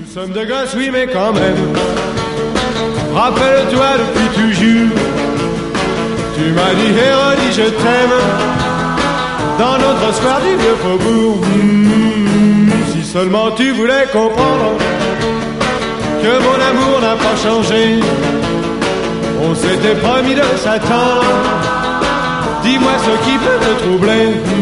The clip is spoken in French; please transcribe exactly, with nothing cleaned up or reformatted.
Nous sommes de gosses, oui, mais quand même. Rappelle-toi depuis toujours. Tu m'as dit, Hérodi, je t'aime. Dans notre soir du vieux faubourg. Mmh, si seulement tu voulais comprendre que mon amour n'a pas changé. On s'était promis de s'attendre. Dis-moi ce qui peut te troubler.